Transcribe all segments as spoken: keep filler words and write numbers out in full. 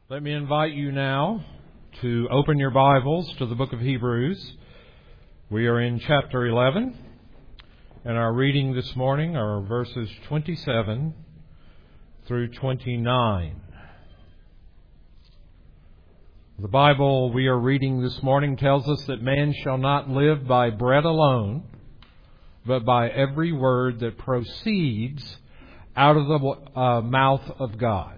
Let me invite you now to open your Bibles to the book of Hebrews. We are in chapter eleven, and our reading this morning are verses twenty-seven through twenty-nine. The Bible we are reading this morning tells us that man shall not live by bread alone, but by every word that proceeds out of the uh, mouth of God.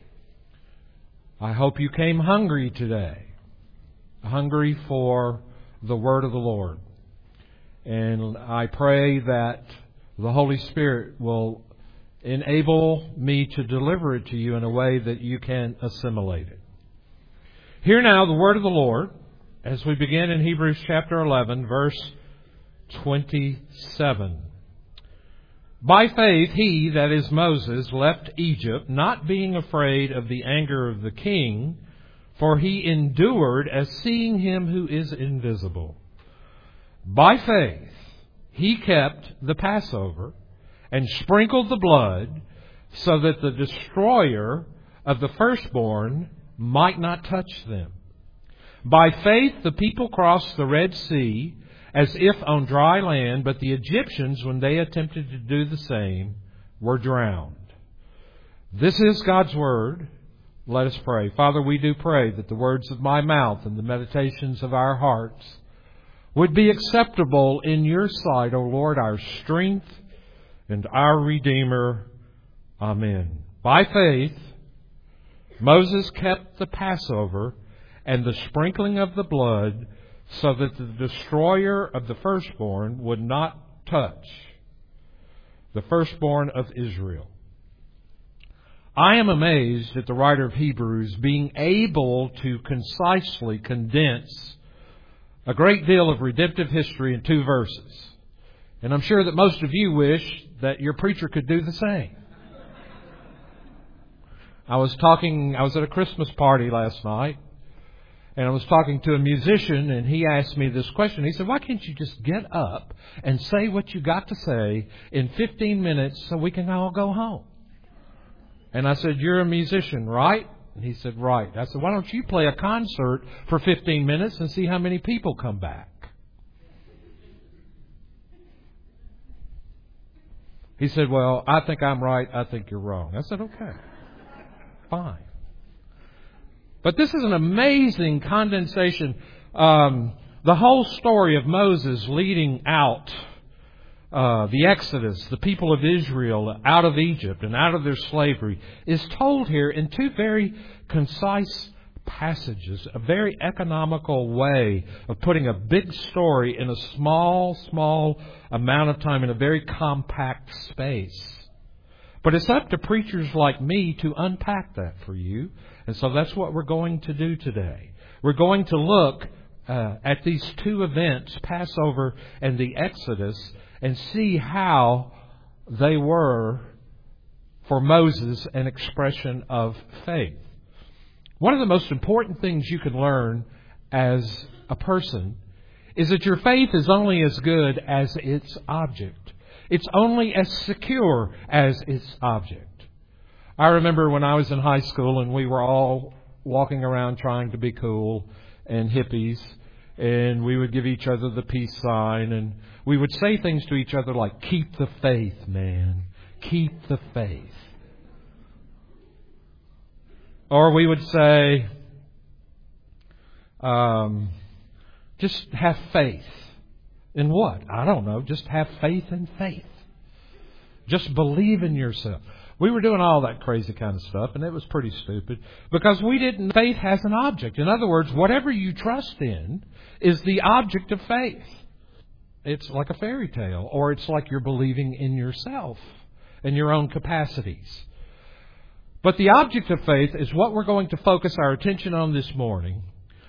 I hope you came hungry today, hungry for the word of the Lord. And I pray that the Holy Spirit will enable me to deliver it to you in a way that you can assimilate it. Hear now the word of the Lord as we begin in Hebrews chapter eleven, verse twenty-seven. By faith he, that is Moses, left Egypt, not being afraid of the anger of the king, for he endured as seeing him who is invisible. By faith he kept the Passover and sprinkled the blood so that the destroyer of the firstborn might not touch them. By faith the people crossed the Red Sea as if on dry land, but the Egyptians, when they attempted to do the same, were drowned. This is God's word. Let us pray. Father, we do pray that the words of my mouth and the meditations of our hearts would be acceptable in your sight, O Lord, our strength and our Redeemer. Amen. By faith, Moses kept the Passover and the sprinkling of the blood so that the destroyer of the firstborn would not touch the firstborn of Israel. I am amazed at the writer of Hebrews being able to concisely condense a great deal of redemptive history in two verses. And I'm sure that most of you wish that your preacher could do the same. I was talking, I was at a Christmas party last night, and I was talking to a musician, and he asked me this question. He said, why can't you just get up and say what you got to say in fifteen minutes so we can all go home? And I said, you're a musician, right? And he said, right. I said, why don't you play a concert for fifteen minutes and see how many people come back? He said, well, I think I'm right. I think you're wrong. I said, okay, fine. But this is an amazing condensation. Um, the whole story of Moses leading out uh, the Exodus, the people of Israel out of Egypt and out of their slavery, is told here in two very concise passages, a very economical way of putting a big story in a small, small amount of time in a very compact space. But it's up to preachers like me to unpack that for you. And so that's what we're going to do today. We're going to look uh, at these two events, Passover and the Exodus, and see how they were, for Moses, an expression of faith. One of the most important things you can learn as a person is that your faith is only as good as its object. It's only as secure as its object. I remember when I was in high school and we were all walking around trying to be cool and hippies, and we would give each other the peace sign, and we would say things to each other like, keep the faith, man. Keep the faith. Or we would say, um, just have faith. In what? I don't know. Just have faith in faith. Just believe in yourself. We were doing all that crazy kind of stuff, and it was pretty stupid because we didn't. Faith has an object. In other words, whatever you trust in is the object of faith. It's like a fairy tale, or it's like you're believing in yourself and your own capacities. But the object of faith is what we're going to focus our attention on this morning.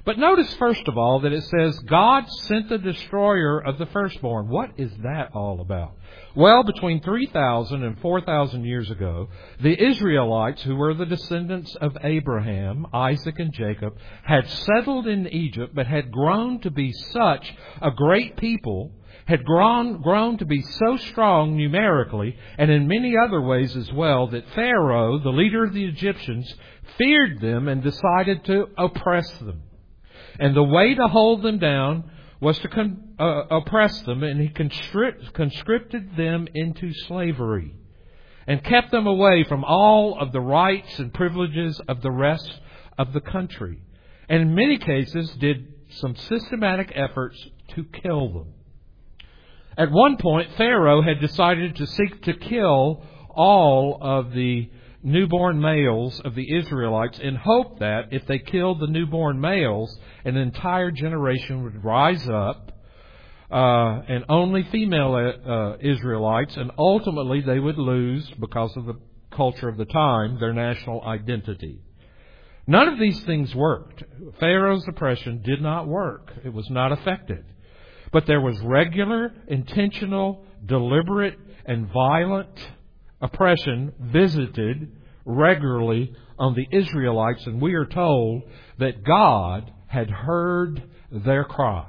But notice, first of all, that it says God sent the destroyer of the firstborn. What is that all about? Well, between three thousand and four thousand years ago, the Israelites, who were the descendants of Abraham, Isaac, and Jacob, had settled in Egypt, but had grown to be such a great people, had grown, grown to be so strong numerically, and in many other ways as well, that Pharaoh, the leader of the Egyptians, feared them and decided to oppress them. And the way to hold them down was to con- uh, oppress them, and he conscript- conscripted them into slavery and kept them away from all of the rights and privileges of the rest of the country. And in many cases did some systematic efforts to kill them. At one point, Pharaoh had decided to seek to kill all of the newborn males of the Israelites in hope that if they killed the newborn males, an entire generation would rise up uh, and only female uh, Israelites, and ultimately they would lose, because of the culture of the time, their national identity. None of these things worked. Pharaoh's oppression did not work. It was not effective. But there was regular, intentional, deliberate, and violent oppression visited regularly on the Israelites, and we are told that God had heard their cry.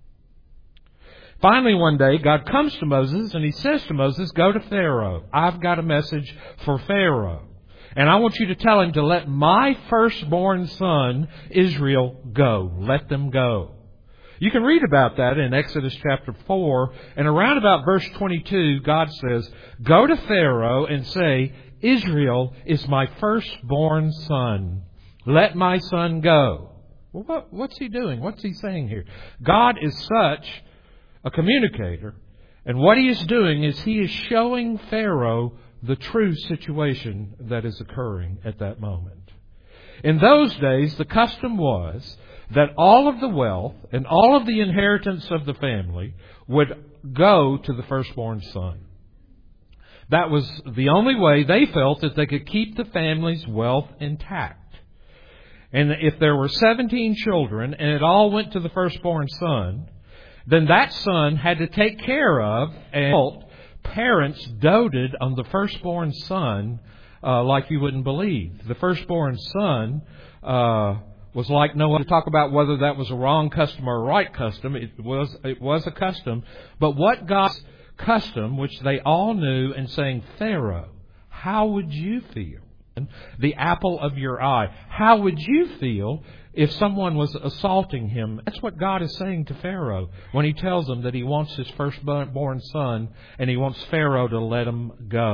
Finally, one day, God comes to Moses and he says to Moses, "Go to Pharaoh. I've got a message for Pharaoh. And I want you to tell him to let my firstborn son, Israel, go. Let them go." You can read about that in Exodus chapter four, and around about verse twenty-two, God says, "Go to Pharaoh and say, 'Israel is my firstborn son. Let my son go.'" Well, what, what's he doing? What's he saying here? God is such a communicator, and what he is doing is he is showing Pharaoh the true situation that is occurring at that moment. In those days, the custom was that all of the wealth and all of the inheritance of the family would go to the firstborn son. That was the only way they felt that they could keep the family's wealth intact. And if there were seventeen children and it all went to the firstborn son, then that son had to take care of, and parents doted on the firstborn son uh, like you wouldn't believe. The firstborn son uh, was like no one. To talk about whether that was a wrong custom or a right custom, it was it was a custom. But what God's custom, which they all knew, and saying, "Pharaoh, how would you feel? The apple of your eye. How would you feel if someone was assaulting him?" That's what God is saying to Pharaoh when he tells him that he wants his firstborn son and he wants Pharaoh to let him go.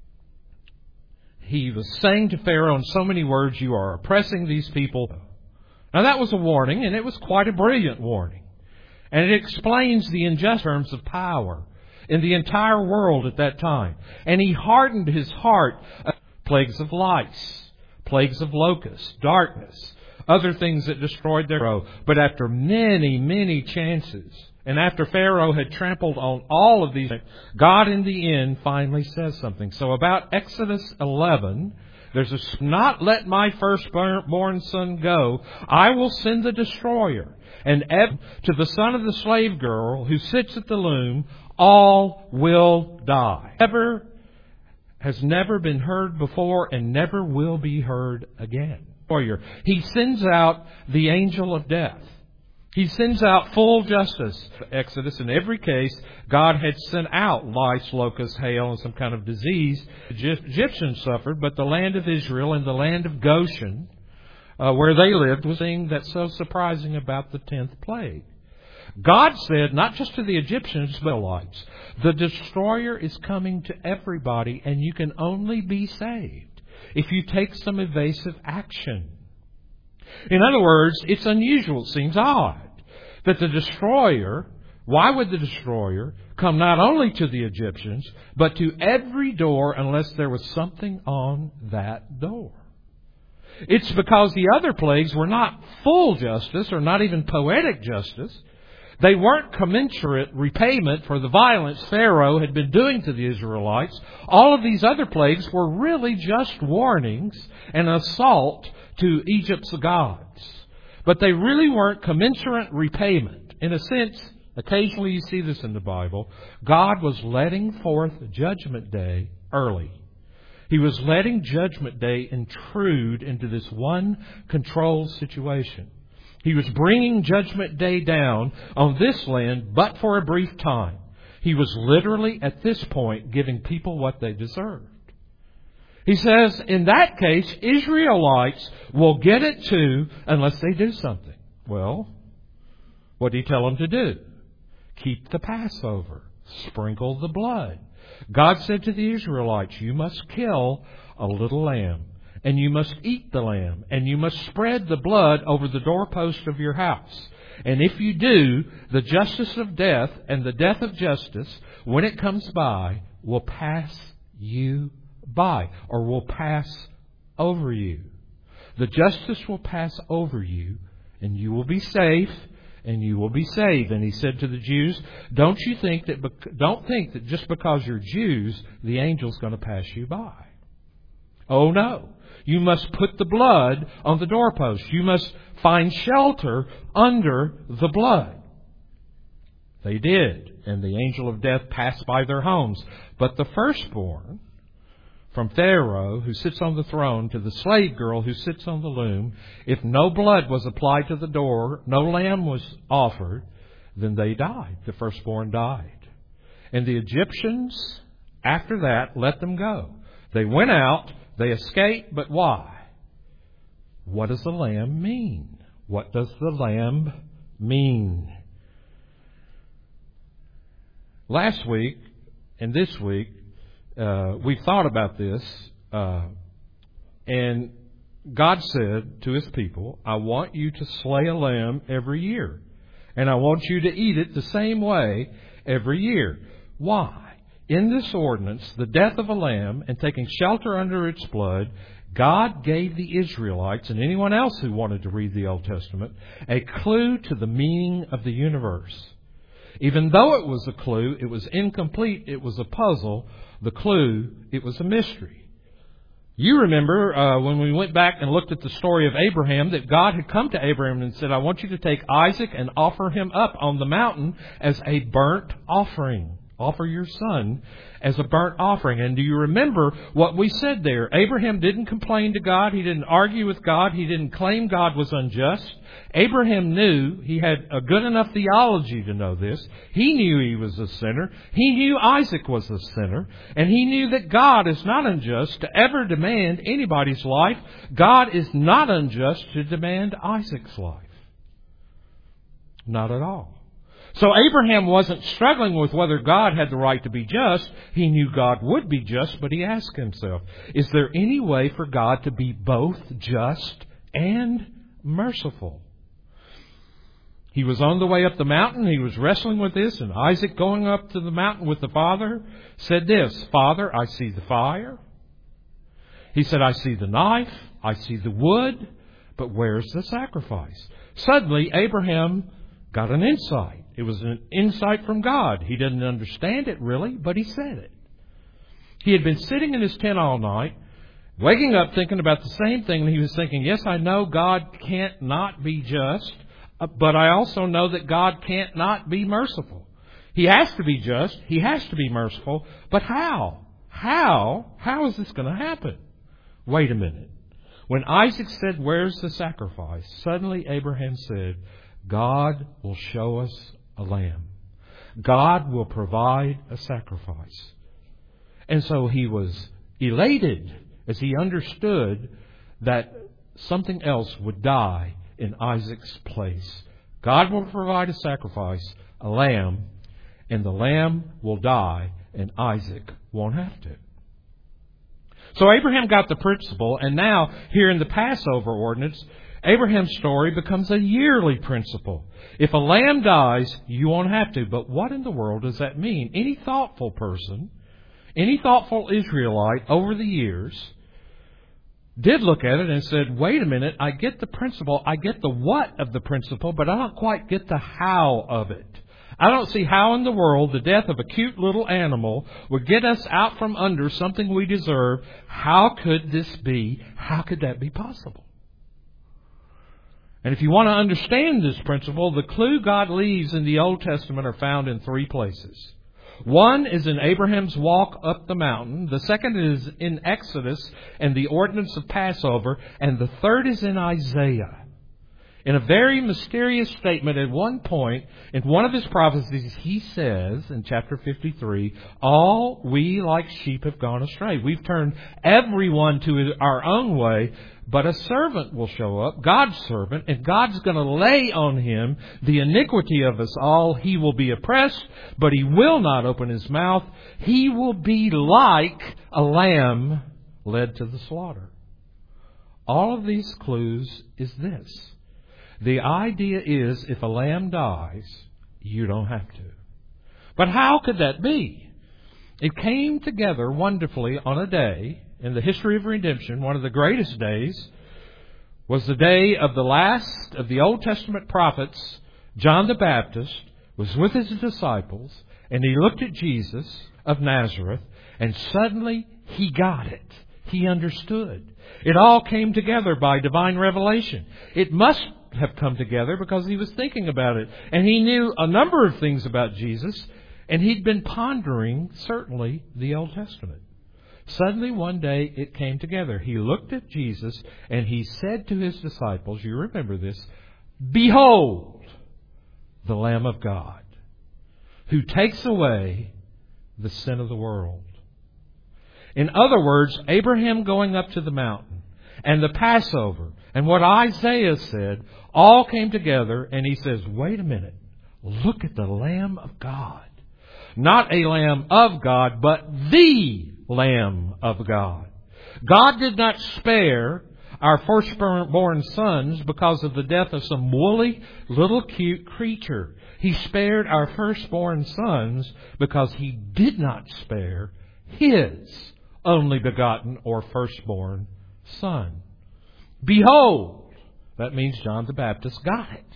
He was saying to Pharaoh in so many words, "You are oppressing these people." Now that was a warning, and it was quite a brilliant warning. And it explains the injustice in terms of power in the entire world at that time. And he hardened his heart. Plagues of lice, plagues of locusts, darkness, other things that destroyed their Pharaoh. But after many, many chances, and after Pharaoh had trampled on all of these, God in the end finally says something. So about Exodus eleven, there's a, "Not let my firstborn son go. I will send the destroyer. And to the son of the slave girl who sits at the loom, all will die." Ever has never been heard before and never will be heard again. He sends out the angel of death. He sends out full justice. Exodus, in every case, God had sent out lice, locusts, hail, and some kind of disease. The Egyptians suffered, but the land of Israel and the land of Goshen, uh, where they lived, was the thing that's so surprising about the tenth plague. God said, not just to the Egyptians, but the Israelites, the destroyer is coming to everybody, and you can only be saved if you take some evasive action. In other words, it's unusual, it seems odd, that the destroyer, why would the destroyer come not only to the Egyptians, but to every door unless there was something on that door? It's because the other plagues were not full justice or not even poetic justice. They weren't commensurate repayment for the violence Pharaoh had been doing to the Israelites. All of these other plagues were really just warnings and assault to Egypt's gods. But they really weren't commensurate repayment. In a sense, occasionally you see this in the Bible, God was letting forth Judgment Day early. He was letting Judgment Day intrude into this one controlled situation. He was bringing Judgment Day down on this land, but for a brief time. He was literally, at this point, giving people what they deserved. He says, in that case, Israelites will get it too unless they do something. Well, what did He tell them to do? Keep the Passover. Sprinkle the blood. God said to the Israelites, you must kill a little lamb, and you must eat the lamb, and you must spread the blood over the doorpost of your house. And if you do, the justice of death and the death of justice, when it comes by, will pass you by, or will pass over you. The justice will pass over you, and you will be safe, and you will be saved. And He said to the Jews, don't you think that, don't think that just because you're Jews, the angel's going to pass you by. Oh no. You must put the blood on the doorpost. You must find shelter under the blood. They did, and the angel of death passed by their homes. But the firstborn, from Pharaoh, who sits on the throne, to the slave girl who sits on the loom, if no blood was applied to the door, no lamb was offered, then they died. The firstborn died. And the Egyptians, after that, let them go. They went out, they escaped, but why? What does the lamb mean? What does the lamb mean? Last week and this week, Uh, we thought about this, uh, and God said to His people, I want you to slay a lamb every year, and I want you to eat it the same way every year. Why? In this ordinance, the death of a lamb and taking shelter under its blood, God gave the Israelites, and anyone else who wanted to read the Old Testament, a clue to the meaning of the universe. Even though it was a clue, it was incomplete, it was a puzzle. The clue, it was a mystery. You remember uh, when we went back and looked at the story of Abraham, that God had come to Abraham and said, I want you to take Isaac and offer him up on the mountain as a burnt offering. Offer your son as a burnt offering. And do you remember what we said there? Abraham didn't complain to God. He didn't argue with God. He didn't claim God was unjust. Abraham knew, he had a good enough theology to know this. He knew he was a sinner. He knew Isaac was a sinner. And he knew that God is not unjust to ever demand anybody's life. God is not unjust to demand Isaac's life. Not at all. So Abraham wasn't struggling with whether God had the right to be just. He knew God would be just, but he asked himself, is there any way for God to be both just and merciful? He was on the way up the mountain. He was wrestling with this, and Isaac, going up to the mountain with the father, said this, Father, I see the fire. He said, I see the knife. I see the wood. But where's the sacrifice? Suddenly, Abraham got an insight. It was an insight from God. He didn't understand it really, but he said it. He had been sitting in his tent all night, waking up thinking about the same thing, and he was thinking, yes, I know God can't not be just, but I also know that God can't not be merciful. He has to be just. He has to be merciful. But how? How? How is this going to happen? Wait a minute. When Isaac said, where's the sacrifice? Suddenly Abraham said, God will show us a lamb. God will provide a sacrifice. And so he was elated as he understood that something else would die in Isaac's place. God will provide a sacrifice, a lamb, and the lamb will die, and Isaac won't have to. So Abraham got the principle, and now here in the Passover ordinance, Abraham's story becomes a yearly principle. If a lamb dies, you won't have to. But what in the world does that mean? Any thoughtful person, any thoughtful Israelite over the years did look at it and said, wait a minute, I get the principle, I get the what of the principle, but I don't quite get the how of it. I don't see how in the world the death of a cute little animal would get us out from under something we deserve. How could this be? How could that be possible? And if you want to understand this principle, the clue God leaves in the Old Testament are found in three places. One is in Abraham's walk up the mountain. The second is in Exodus and the ordinance of Passover. And the third is in Isaiah. In a very mysterious statement at one point, in one of his prophecies, he says in chapter fifty-three, all we like sheep have gone astray. We've turned everyone to our own way, but a servant will show up, God's servant, and God's going to lay on him the iniquity of us all. He will be oppressed, but he will not open his mouth. He will be like a lamb led to the slaughter. All of these clues is this. The idea is if a lamb dies, you don't have to. But how could that be? It came together wonderfully on a day in the history of redemption. One of the greatest days was the day of the last of the Old Testament prophets. John the Baptist was with his disciples, and he looked at Jesus of Nazareth, and suddenly he got it. He understood. It all came together by divine revelation. It must have come together because he was thinking about it. And he knew a number of things about Jesus, and he'd been pondering, certainly, the Old Testament. Suddenly, one day, it came together. He looked at Jesus, and he said to his disciples, you remember this, behold, the Lamb of God, who takes away the sin of the world. In other words, Abraham going up to the mountain, and the Passover, and what Isaiah said, all came together, and he says, wait a minute, look at the Lamb of God. Not a Lamb of God, but the Lamb of God. God did not spare our firstborn sons because of the death of some woolly, little cute creature. He spared our firstborn sons because He did not spare His only begotten or firstborn Son. Behold, that means John the Baptist got it.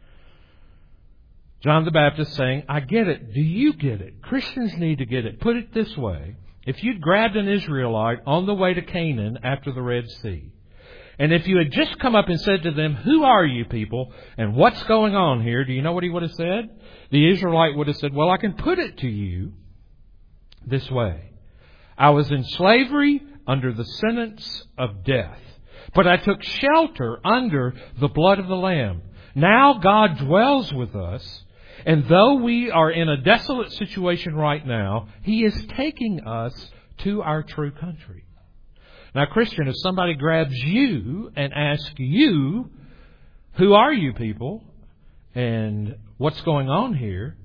John the Baptist saying, I get it. Do you get it? Christians need to get it. Put it this way. If you'd grabbed an Israelite on the way to Canaan after the Red Sea, and if you had just come up and said to them, who are you people, and what's going on here, do you know what he would have said? The Israelite would have said, well, I can put it to you this way. I was in slavery under the sentence of death, but I took shelter under the blood of the Lamb. Now God dwells with us, and though we are in a desolate situation right now, He is taking us to our true country. Now, Christian, if somebody grabs you and asks you, who are you people, and what's going on here?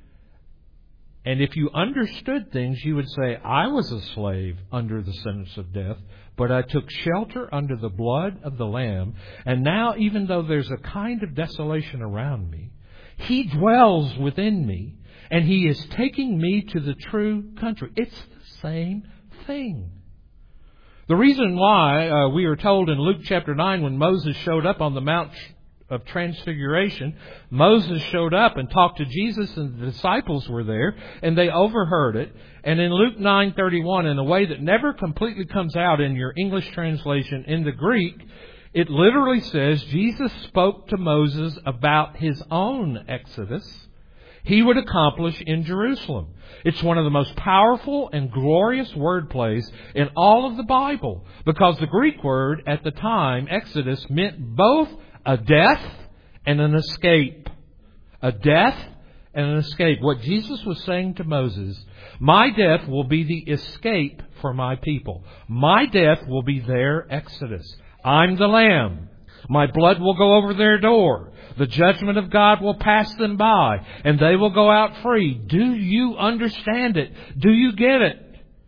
And if you understood things, you would say, I was a slave under the sentence of death, but I took shelter under the blood of the Lamb. And now, even though there's a kind of desolation around me, He dwells within me, and He is taking me to the true country. It's the same thing. The reason why uh, we are told in Luke chapter nine, when Moses showed up on the Mount of Transfiguration, Moses showed up and talked to Jesus, and the disciples were there, and they overheard it. And in Luke nine thirty-one, in a way that never completely comes out in your English translation, in the Greek, it literally says Jesus spoke to Moses about His own exodus He would accomplish in Jerusalem. It's one of the most powerful and glorious word plays in all of the Bible, because the Greek word at the time, Exodus, meant both a death and an escape. A death and an escape. What Jesus was saying to Moses, my death will be the escape for my people. My death will be their exodus. I'm the Lamb. My blood will go over their door. The judgment of God will pass them by, and they will go out free. Do you understand it? Do you get it?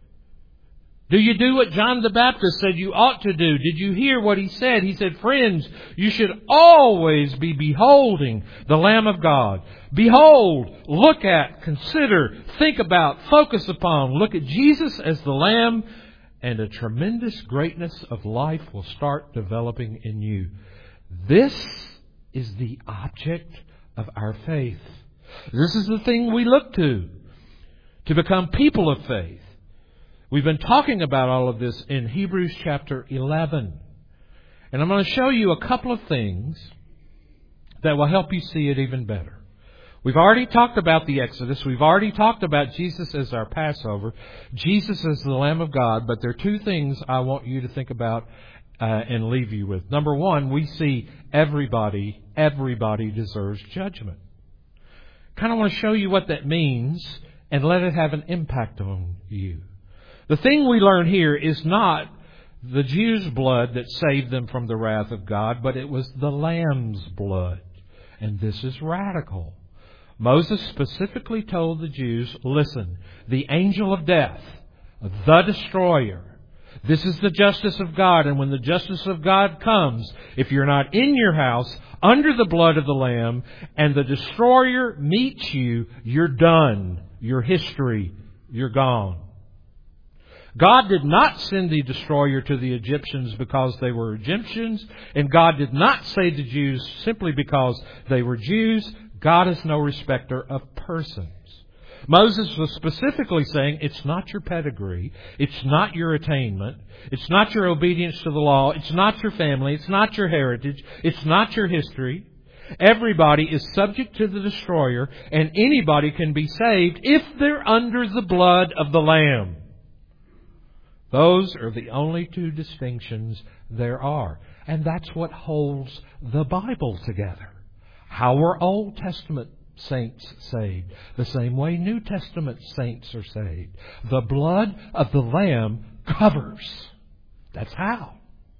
Do you do what John the Baptist said you ought to do? Did you hear what he said? He said, friends, you should always be beholding the Lamb of God. Behold, look at, consider, think about, focus upon. Look at Jesus as the Lamb, and a tremendous greatness of life will start developing in you. This is the object of our faith. This is the thing we look to, to become people of faith. We've been talking about all of this in Hebrews chapter eleven. And I'm going to show you a couple of things that will help you see it even better. We've already talked about the Exodus. We've already talked about Jesus as our Passover. Jesus as the Lamb of God. But there are two things I want you to think about uh, and leave you with. Number one, we see everybody, everybody deserves judgment. Kind of want to show you what that means and let it have an impact on you. The thing we learn here is not the Jews' blood that saved them from the wrath of God, but it was the Lamb's blood. And this is radical. Moses specifically told the Jews, listen, the angel of death, the destroyer, this is the justice of God. And when the justice of God comes, if you're not in your house, under the blood of the Lamb, and the destroyer meets you, you're done. Your history, you're gone. God did not send the destroyer to the Egyptians because they were Egyptians, and God did not save the Jews simply because they were Jews. God is no respecter of persons. Moses was specifically saying, it's not your pedigree, it's not your attainment, it's not your obedience to the law, it's not your family, it's not your heritage, it's not your history. Everybody is subject to the destroyer, and anybody can be saved if they're under the blood of the Lamb. Those are the only two distinctions there are. And that's what holds the Bible together. How were Old Testament saints saved? The same way New Testament saints are saved. The blood of the Lamb covers. That's how.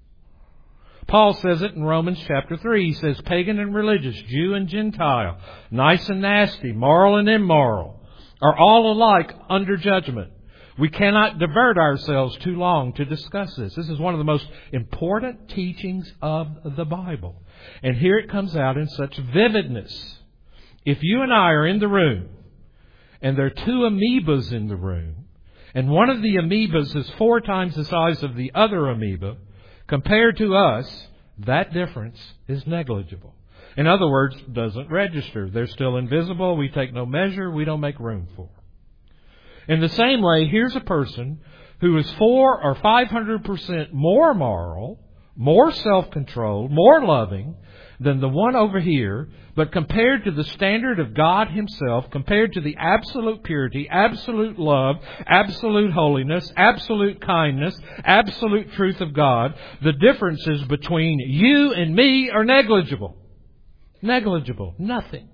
Paul says it in Romans chapter three. He says, pagan and religious, Jew and Gentile, nice and nasty, moral and immoral, are all alike under judgment. We cannot divert ourselves too long to discuss this. This is one of the most important teachings of the Bible. And here it comes out in such vividness. If you and I are in the room, and there are two amoebas in the room, and one of the amoebas is four times the size of the other amoeba, compared to us, that difference is negligible. In other words, doesn't register. They're still invisible. We take no measure. We don't make room for. In the same way, here's a person who is four or five hundred percent more moral, more self-controlled, more loving than the one over here, but compared to the standard of God Himself, compared to the absolute purity, absolute love, absolute holiness, absolute kindness, absolute truth of God, the differences between you and me are negligible. Negligible. Nothing.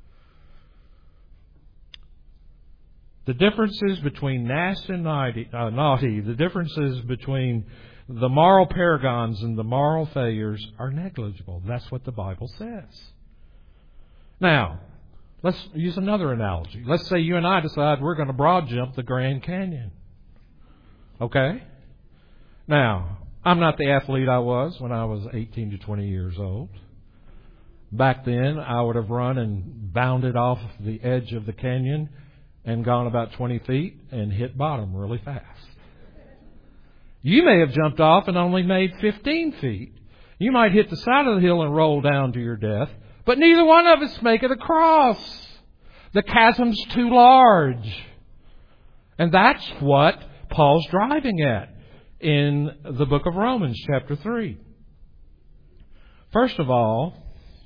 The differences between nasty and naughty, uh, naughty, the differences between the moral paragons and the moral failures are negligible. That's what the Bible says. Now, let's use another analogy. Let's say you and I decide we're going to broad jump the Grand Canyon. Okay? Now, I'm not the athlete I was when I was eighteen to twenty years old. Back then, I would have run and bounded off the edge of the canyon and gone about twenty feet and hit bottom really fast. You may have jumped off and only made fifteen feet. You might hit the side of the hill and roll down to your death, but neither one of us make it across. The chasm's too large. And that's what Paul's driving at in the book of Romans, chapter three. First of all,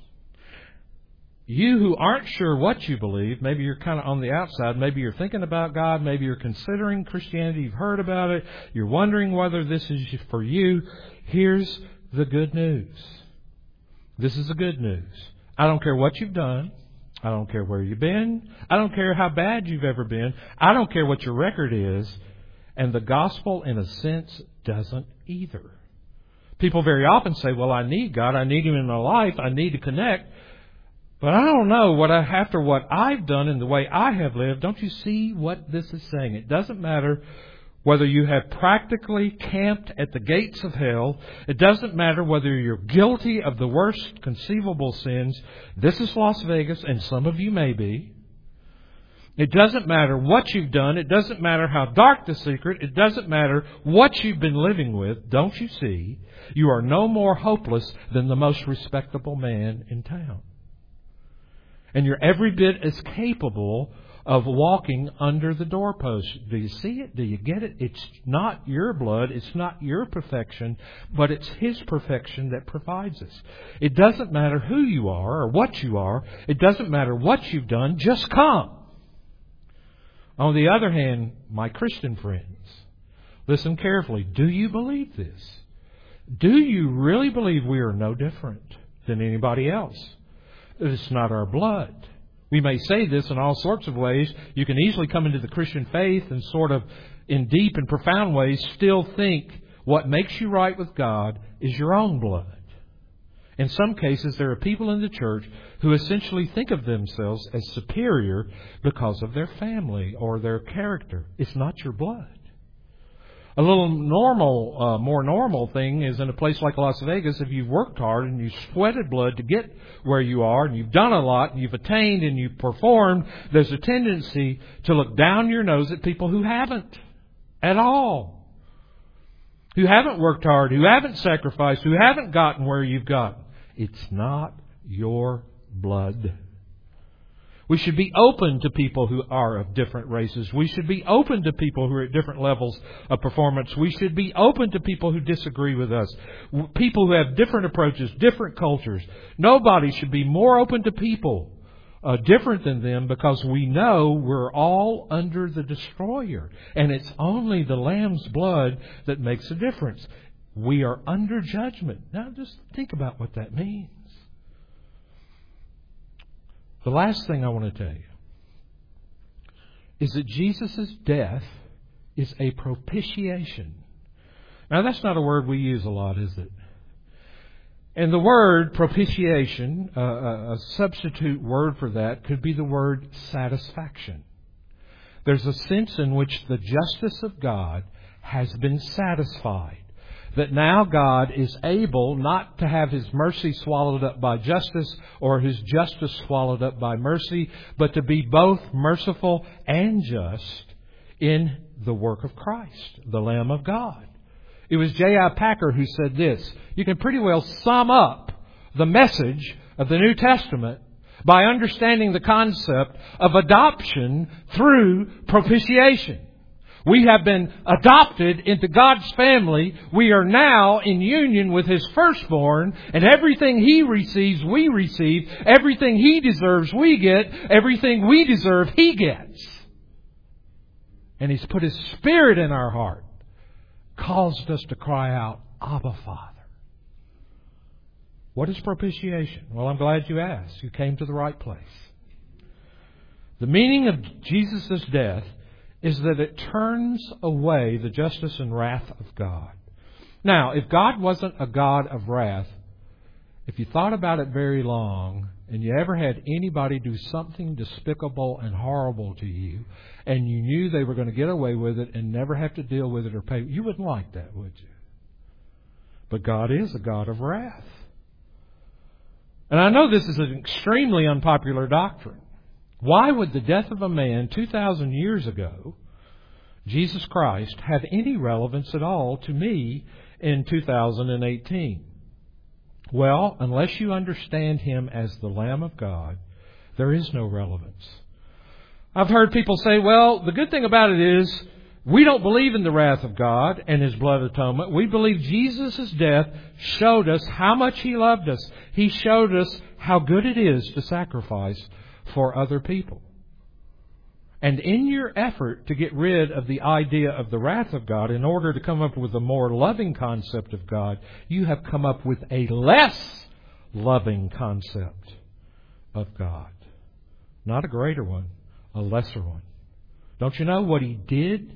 you who aren't sure what you believe, maybe you're kind of on the outside, maybe you're thinking about God, maybe you're considering Christianity, you've heard about it, you're wondering whether this is for you. Here's the good news. This is the good news. I don't care what you've done. I don't care where you've been. I don't care how bad you've ever been. I don't care what your record is. And the gospel, in a sense, doesn't either. People very often say, well, I need God. I need Him in my life. I need to connect. But I don't know what I, after what I've done and the way I have lived, don't you see what this is saying? It doesn't matter whether you have practically camped at the gates of hell. It doesn't matter whether you're guilty of the worst conceivable sins. This is Las Vegas, and some of you may be. It doesn't matter what you've done. It doesn't matter how dark the secret. It doesn't matter what you've been living with. Don't you see? You are no more hopeless than the most respectable man in town. And you're every bit as capable of walking under the doorpost. Do you see it? Do you get it? It's not your blood. It's not your perfection, but it's His perfection that provides us. It doesn't matter who you are or what you are. It doesn't matter what you've done. Just come. On the other hand, my Christian friends, listen carefully. Do you believe this? Do you really believe we are no different than anybody else? It's not our blood. We may say this in all sorts of ways. You can easily come into the Christian faith and sort of, in deep and profound ways, still think what makes you right with God is your own blood. In some cases, there are people in the church who essentially think of themselves as superior because of their family or their character. It's not your blood. A little normal, uh, more normal thing is in a place like Las Vegas, if you've worked hard and you've sweated blood to get where you are, and you've done a lot, and you've attained, and you've performed, there's a tendency to look down your nose at people who haven't at all. Who haven't worked hard, who haven't sacrificed, who haven't gotten where you've gotten. It's not your blood. We should be open to people who are of different races. We should be open to people who are at different levels of performance. We should be open to people who disagree with us. People who have different approaches, different cultures. Nobody should be more open to people uh, different than them, because we know we're all under the destroyer. And it's only the Lamb's blood that makes a difference. We are under judgment. Now just think about what that means. The last thing I want to tell you is that Jesus' death is a propitiation. Now, that's not a word we use a lot, is it? And the word propitiation, uh, a substitute word for that, could be the word satisfaction. There's a sense in which the justice of God has been satisfied. That now God is able not to have His mercy swallowed up by justice or His justice swallowed up by mercy, but to be both merciful and just in the work of Christ, the Lamb of God. It was J I Packer who said this. You can pretty well sum up the message of the New Testament by understanding the concept of adoption through propitiation. We have been adopted into God's family. We are now in union with His firstborn, and everything He receives, we receive. Everything He deserves, we get. Everything we deserve, He gets. And He's put His Spirit in our heart, caused us to cry out, Abba, Father. What is propitiation? Well, I'm glad you asked. You came to the right place. The meaning of Jesus' death is that it turns away the justice and wrath of God. Now, if God wasn't a God of wrath, if you thought about it very long, and you ever had anybody do something despicable and horrible to you, and you knew they were going to get away with it and never have to deal with it or pay, you wouldn't like that, would you? But God is a God of wrath. And I know this is an extremely unpopular doctrine. Why would the death of a man two thousand years ago, Jesus Christ, have any relevance at all to me in two thousand eighteen? Well, unless you understand Him as the Lamb of God, there is no relevance. I've heard people say, well, the good thing about it is we don't believe in the wrath of God and His blood atonement. We believe Jesus' death showed us how much He loved us. He showed us how good it is to sacrifice for other people. And in your effort to get rid of the idea of the wrath of God, in order to come up with a more loving concept of God, you have come up with a less loving concept of God. Not a greater one, a lesser one. Don't you know what He did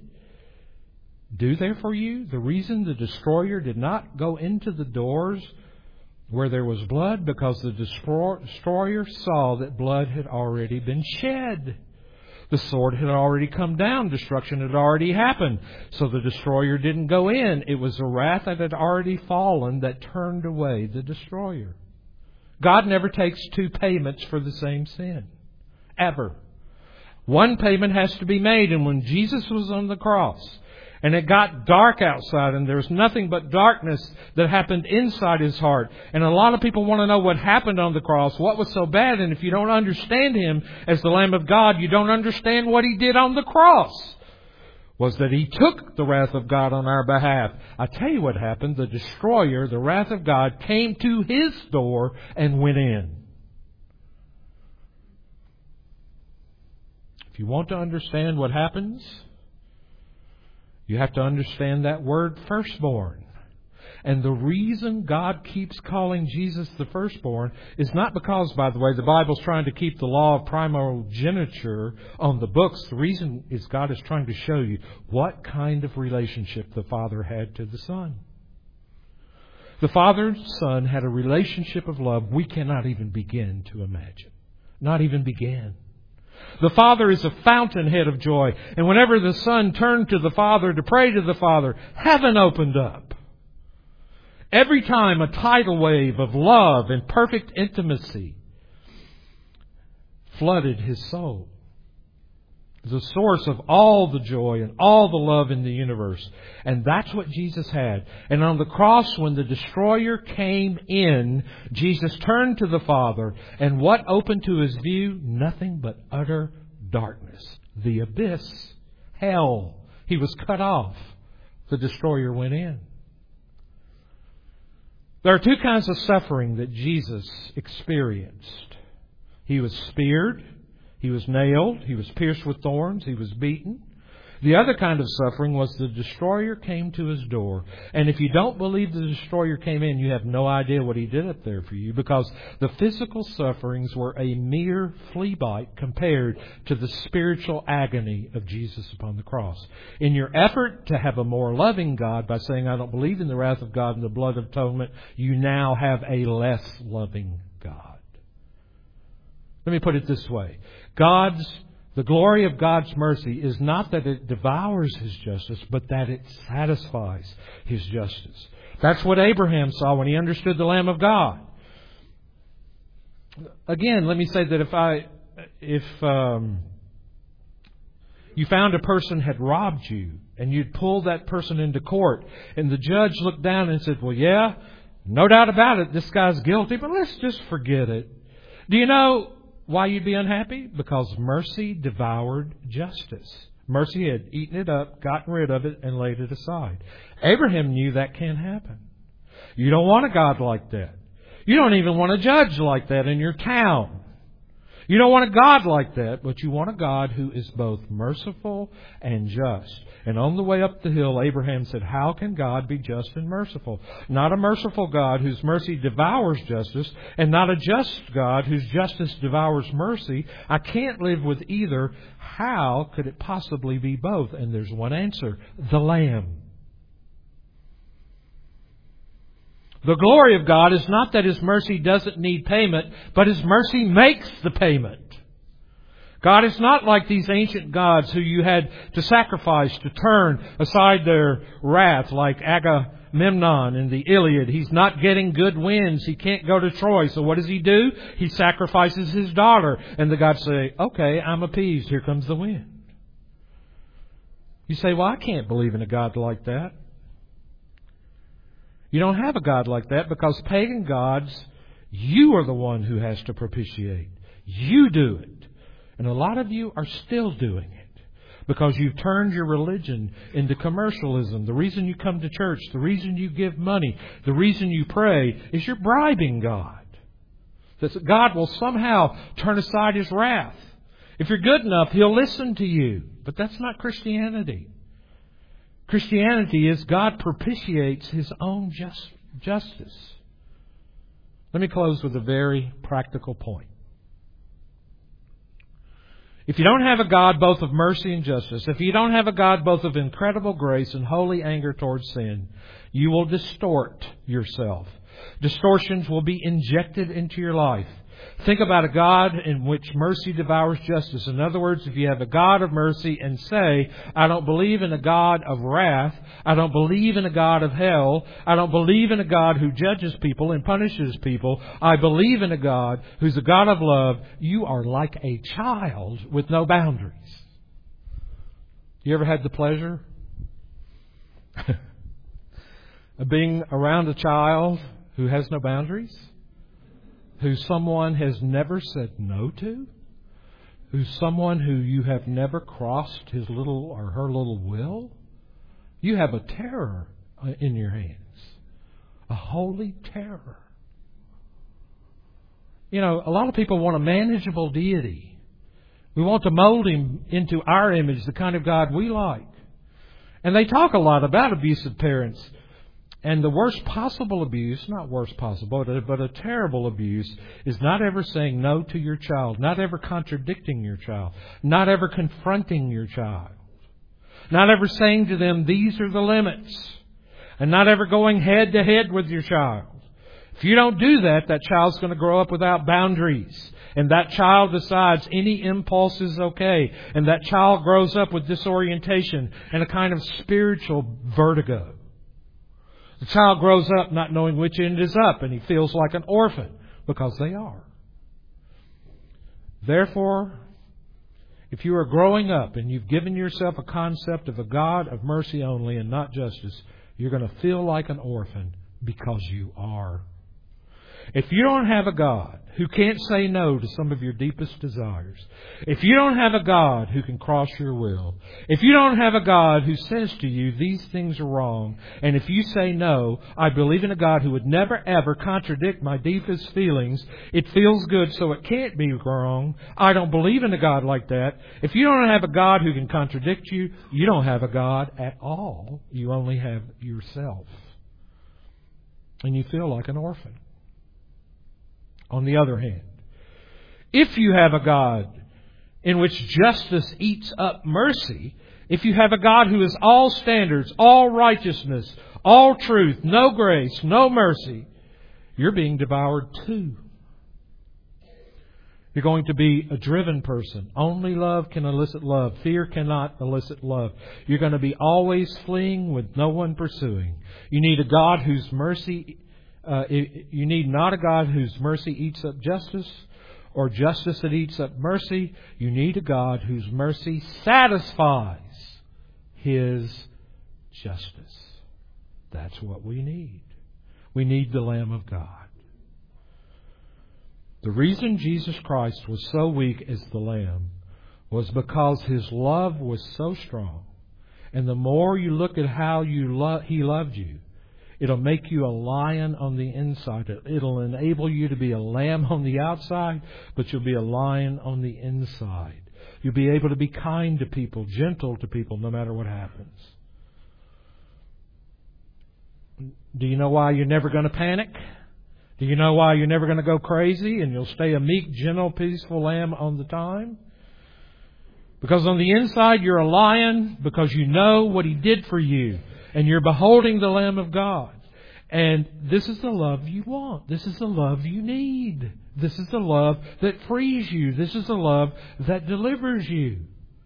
do there for you? The reason the destroyer did not go into the doors where there was blood, because the destroyer saw that blood had already been shed. The sword had already come down. Destruction had already happened. So the destroyer didn't go in. It was the wrath that had already fallen that turned away the destroyer. God never takes two payments for the same sin. Ever. One payment has to be made. And when Jesus was on the cross, And it got dark outside, and there was nothing but darkness that happened inside His heart. And a lot of people want to know what happened on the cross, what was so bad. And if you don't understand Him as the Lamb of God, you don't understand what He did on the cross. Was that He took the wrath of God on our behalf. I tell you what happened. The destroyer, the wrath of God, came to His door and went in. If you want to understand what happens, you have to understand that word firstborn. And the reason God keeps calling Jesus the firstborn is not because, by the way, the Bible's trying to keep the law of primogeniture on the books. The reason is God is trying to show you what kind of relationship the Father had to the Son. The Father and Son had a relationship of love we cannot even begin to imagine. Not even begin. The Father is a fountainhead of joy. And whenever the Son turned to the Father to pray to the Father, heaven opened up. Every time a tidal wave of love and perfect intimacy flooded His soul. The source of all the joy and all the love in the universe. And that's what Jesus had. And on the cross, when the destroyer came in, Jesus turned to the Father. And what opened to His view? Nothing but utter darkness. The abyss. Hell. He was cut off. The destroyer went in. There are two kinds of suffering that Jesus experienced. He was speared. He was nailed. He was pierced with thorns. He was beaten. The other kind of suffering was the destroyer came to His door. And if you don't believe the destroyer came in, you have no idea what He did up there for you, because the physical sufferings were a mere flea bite compared to the spiritual agony of Jesus upon the cross. In your effort to have a more loving God by saying, I don't believe in the wrath of God and the blood of atonement, you now have a less loving God. Let me put it this way. God's, the glory of God's mercy is not that it devours His justice, but that it satisfies His justice. That's what Abraham saw when he understood the Lamb of God. Again, let me say that if I, if um, you found a person had robbed you and you'd pulled that person into court and the judge looked down and said, well, yeah, no doubt about it, this guy's guilty, but let's just forget it. Do you know why you'd be unhappy? Because mercy devoured justice. Mercy had eaten it up, gotten rid of it, and laid it aside. Abraham knew that can't happen. You don't want a God like that. You don't even want a judge like that in your town. You don't want a God like that, but you want a God who is both merciful and just. And on the way up the hill, Abraham said, how can God be just and merciful? Not a merciful God whose mercy devours justice, and not a just God whose justice devours mercy. I can't live with either. How could it possibly be both? And there's one answer: the Lamb. The glory of God is not that His mercy doesn't need payment, but His mercy makes the payment. God is not like these ancient gods who you had to sacrifice to turn aside their wrath, like Agamemnon in the Iliad. He's not getting good winds. He can't go to Troy. So what does he do? He sacrifices his daughter. And the gods say, okay, I'm appeased. Here comes the wind. You say, well, I can't believe in a God like that. You don't have a God like that because pagan gods, you are the one who has to propitiate. You do it. And a lot of you are still doing it because you've turned your religion into commercialism. The reason you come to church, the reason you give money, the reason you pray is you're bribing God. That God will somehow turn aside His wrath. If you're good enough, He'll listen to you. But that's not Christianity. Christianity is God propitiates His own just, justice. Let me close with a very practical point. If you don't have a God both of mercy and justice, if you don't have a God both of incredible grace and holy anger towards sin, you will distort yourself. Distortions will be injected into your life. Think about a God in which mercy devours justice. In other words, if you have a God of mercy and say, I don't believe in a God of wrath, I don't believe in a God of hell, I don't believe in a God who judges people and punishes people, I believe in a God who's a God of love, you are like a child with no boundaries. You ever had the pleasure Being around a child who has no boundaries, who someone has never said no to, who's someone who you have never crossed his little or her little will, you have a terror in your hands. A holy terror. You know, a lot of people want a manageable deity. We want to mold Him into our image, the kind of God we like. And they talk a lot about abusive parents. And the worst possible abuse, not worst possible, but a, but a terrible abuse, is not ever saying no to your child, not ever contradicting your child, not ever confronting your child, not ever saying to them, these are the limits, and not ever going head to head with your child. If you don't do that, that child's going to grow up without boundaries. And that child decides any impulse is okay. And that child grows up with disorientation and a kind of spiritual vertigo. The child grows up not knowing which end is up, and he feels like an orphan because they are. Therefore, if you are growing up and you've given yourself a concept of a God of mercy only and not justice, you're going to feel like an orphan because you are. If you don't have a God who can't say no to some of your deepest desires, if you don't have a God who can cross your will, if you don't have a God who says to you, these things are wrong, and if you say no, I believe in a God who would never ever contradict my deepest feelings, it feels good so it can't be wrong, I don't believe in a God like that. If you don't have a God who can contradict you, you don't have a God at all. You only have yourself. And you feel like an orphan. On the other hand, if you have a God in which justice eats up mercy, if you have a God who is all standards, all righteousness, all truth, no grace, no mercy, you're being devoured too. You're going to be a driven person. Only love can elicit love. Fear cannot elicit love. You're going to be always fleeing with no one pursuing. You need a God whose mercy Uh, you need not a God whose mercy eats up justice or justice that eats up mercy. You need a God whose mercy satisfies His justice. That's what we need. We need the Lamb of God. The reason Jesus Christ was so weak as the Lamb was because His love was so strong. And the more you look at how you lo- He loved you, it'll make you a lion on the inside. It'll enable you to be a lamb on the outside, but you'll be a lion on the inside. You'll be able to be kind to people, gentle to people, no matter what happens. Do you know why you're never going to panic? Do you know why you're never going to go crazy and you'll stay a meek, gentle, peaceful lamb on the time? Because on the inside you're a lion because you know what He did for you. And you're beholding the Lamb of God. And this is the love you want. This is the love you need. This is the love that frees you. This is the love that delivers you.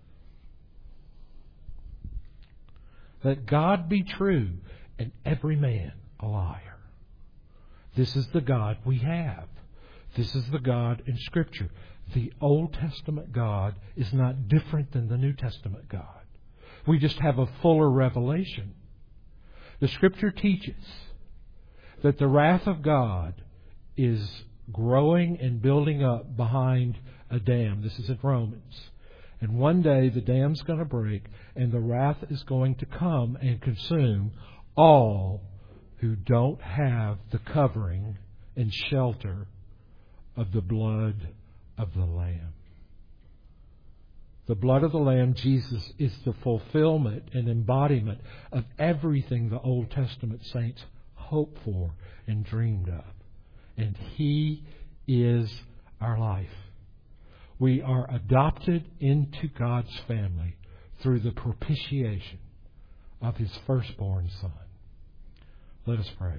Let God be true and every man a liar. This is the God we have. This is the God in Scripture. The Old Testament God is not different than the New Testament God. We just have a fuller revelation. The Scripture teaches that the wrath of God is growing and building up behind a dam. This is in Romans. And one day the dam's going to break and the wrath is going to come and consume all who don't have the covering and shelter of the blood of the Lamb. The blood of the Lamb, Jesus, is the fulfillment and embodiment of everything the Old Testament saints hoped for and dreamed of. And He is our life. We are adopted into God's family through the propitiation of His firstborn Son. Let us pray.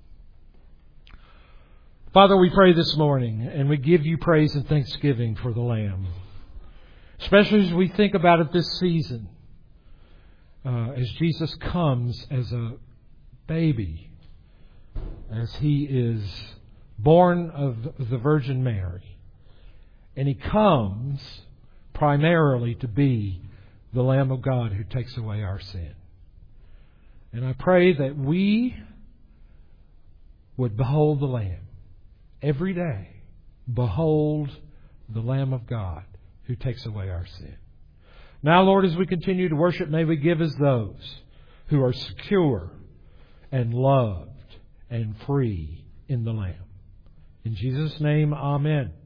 Father, we pray this morning, and we give You praise and thanksgiving for the Lamb. Especially as we think about it this season, uh, as Jesus comes as a baby, as He is born of the Virgin Mary, and He comes primarily to be the Lamb of God who takes away our sin. And I pray that we would behold the Lamb. Every day, behold the Lamb of God who takes away our sin. Now, Lord, as we continue to worship, may we give as those who are secure and loved and free in the Lamb. In Jesus' name, amen.